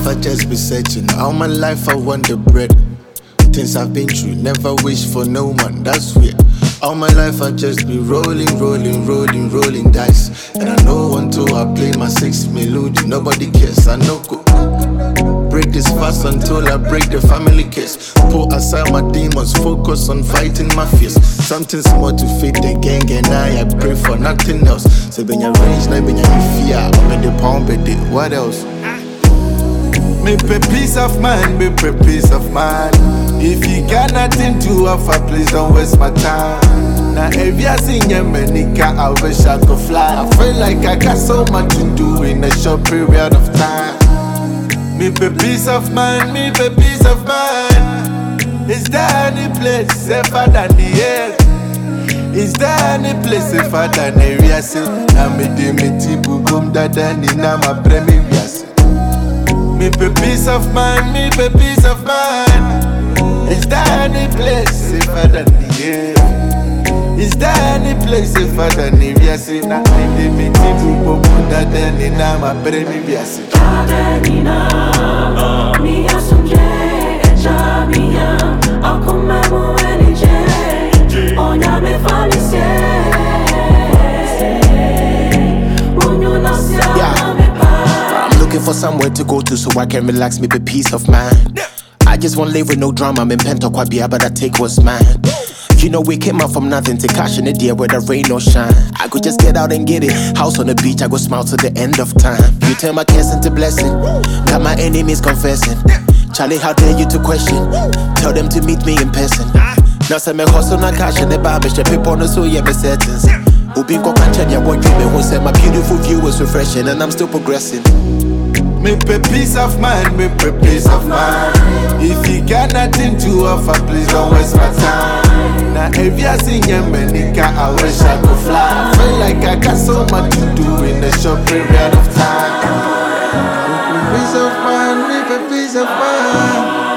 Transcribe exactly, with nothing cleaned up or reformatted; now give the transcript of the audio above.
I just be searching. All my life I want the bread. Things I've been through, never wish for no man, that's weird. All my life I just be rolling, rolling, rolling, rolling dice. And I know until I play my six melody, nobody cares, I know go. Break this fast until I break the family case. Put aside my demons, focus on fighting my fears. Something small to fit the gang and I, I pray for nothing else. So when you range, now when you fear, I'm in the pound, but what else? Me pay peace of mind, me pay peace of mind. If you got nothing to offer, please don't waste my time. Now if you seen your manica, I wish I could fly. I feel like I got so much to do in a short period of time. Me pay peace of mind, me pay peace of mind. Is there any place safer than the air? Is there any place safer than the area? Now me de me tipu boom da da ni na ma premi biase. Me pay peace of mind, me pay peace of mind. Is there any place safer than the air? Is there any place safer than the area? Say na me de me tipu boom da da ni na ma premi biase. Mi asumje echa miya akuma mo elije onya me falisie unyuna sia me pa. I'm looking for somewhere to go to so I can relax, me be peace of mind. I just wanna live with no drama, I'm in Pentoquabia, but I take what's mine. You know we came out from nothing to cash in the day where the rain or shine. I could just get out and get it. House on the beach, I go smile to the end of time. You turn my cares into blessing, got my enemies confessing. Charlie, how dare you to question? Tell them to meet me in person. Now say me hustle na cash in the bar, bitch, the people no so yeah me settings. Ubinko can't tell ya what dreaming who said my beautiful view is refreshing and I'm still progressing. Me pay peace of mind, me pay peace of mind. If you got nothing to offer, please don't waste my time. Now if you seen your manica, I wish I could fly. I feel like I got so much to do in a short period of time. Me pay peace of mind, me pay peace of mind.